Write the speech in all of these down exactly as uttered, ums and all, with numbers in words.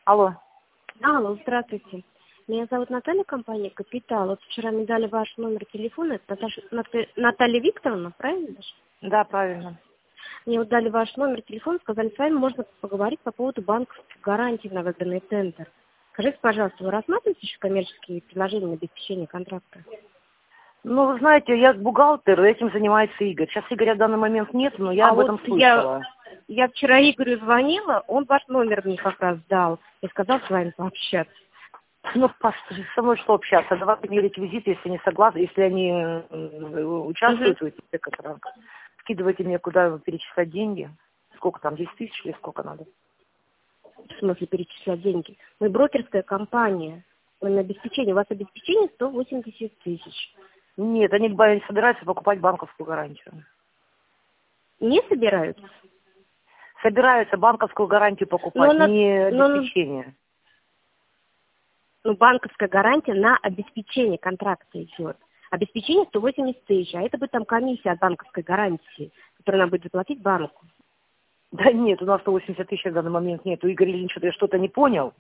Алло. Алло, здравствуйте. Меня зовут Наталья, компания «Капитал». Вот вчера мне дали ваш номер телефона. Это Наташа, Ната- Наталья Викторовна, правильно же? Да, правильно. Мне вот дали ваш номер телефона, сказали, с вами можно поговорить по поводу банковских гарантий на выгодный тендер. Скажите, пожалуйста, вы рассматриваете еще коммерческие предложения на обеспечение контракта? Ну, вы знаете, я бухгалтер, этим занимается Игорь. Сейчас Игоря в данный момент нет, но я А об вот этом слышала. я, я вчера Игорю звонила, он ваш номер мне как раз дал и сказал с вами пообщаться. Ну, Паш, со мной что общаться? Давайте мне реквизиты, если не согласны, если они э, участвуют Угу. в этих контрактах. Скидывайте мне, куда перечислять деньги. Сколько там, десять тысяч или сколько надо? В смысле перечислять деньги? Мы брокерская компания. Мы на обеспечение. У вас обеспечение сто восемьдесят тысяч. Нет, они не собираются покупать банковскую гарантию. Не собираются? Собираются банковскую гарантию покупать, Но, на, не но обеспечение. ну, банковская гарантия на обеспечение контракта идет. Обеспечение сто восемьдесят тысяч, а это будет там комиссия от банковской гарантии, которую она будет заплатить банку. Да нет, у нас сто восемьдесят тысяч в данный момент нет. У Игоря Ильича я что-то не понял.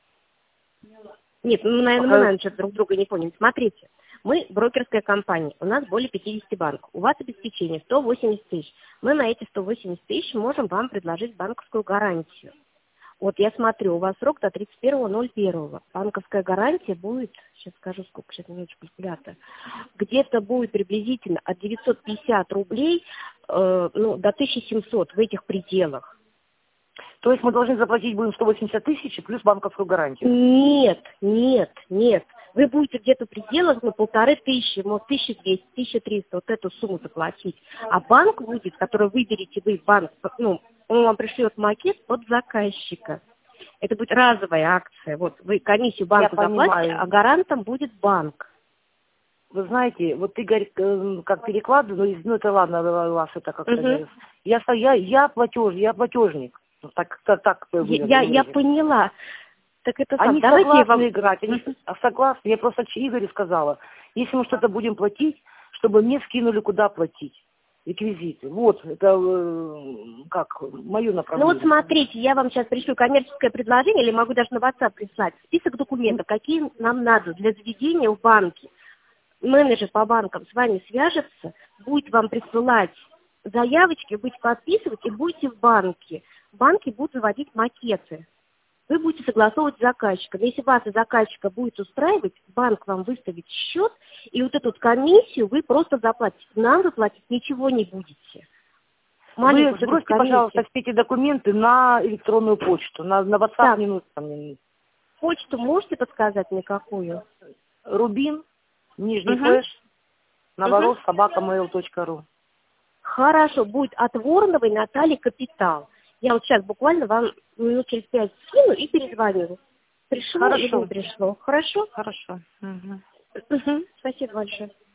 Нет, ну, наверное, мы, Пока... наверное, что-то друг друга не поняли. Смотрите, мы брокерская компания, у нас более пятидесяти банков. У вас обеспечение сто восемьдесят тысяч. Мы на эти сто восемьдесят тысяч можем вам предложить банковскую гарантию. Вот я смотрю, у вас срок до тридцать первого ноль первого. Банковская гарантия будет, сейчас скажу, сколько, сейчас минуточку калькулятор, где-то будет приблизительно от девятисот пятидесяти рублей э, ну, до тысячи семисот в этих пределах. То есть мы должны заплатить будем сто восемьдесят тысяч плюс банковскую гарантию? Нет, нет, нет. Вы будете где-то в пределах на полторы тысячи, может, тысяча двести, тысяча триста, вот эту сумму заплатить. А банк будет, который выберете вы, банк, ну, он вам пришлет макет от заказчика. Это будет разовая акция. Вот вы комиссию банку заплатите, а гарантом будет банк. Вы знаете, вот Игорь э, как перекладывает, ну это ладно, у вас это как-то. Угу. Я, я, я платеж, я платежник. Так, так, так Я, я, я поняла. Так это Они сам. Давайте я согласны вам... играть, они согласны. Я просто Игорю сказала, если мы что-то будем платить, чтобы мне скинули, куда платить. Реквизиты. Вот, это э, как, мое Ну направление. вот смотрите, я вам сейчас пришлю коммерческое предложение, или могу даже на WhatsApp прислать список документов, какие нам надо для заведения в банке. Менеджер по банкам с вами свяжется, будет вам присылать заявочки, будете подписывать и будете в банке. Банки будут выводить макеты. Вы будете согласовывать с заказчиком. Если вас и заказчика будет устраивать, банк вам выставит счет, и вот эту вот комиссию вы просто заплатите. Нам вы платить ничего не будете. Маленькую вы сбросьте, пожалуйста, все эти документы на электронную почту, на, на WhatsApp так, не нужно. Почту можете подсказать мне какую? Рубин, нижний Угу. флеш, наворот, Угу. собака мэйл точка ру. Хорошо, будет от Вороновой Натальи Капитал. Я вот сейчас буквально вам минут через пять скину и перезвоню. Пришло Хорошо. или не пришло? Хорошо? Хорошо. Угу. Угу. Спасибо большое.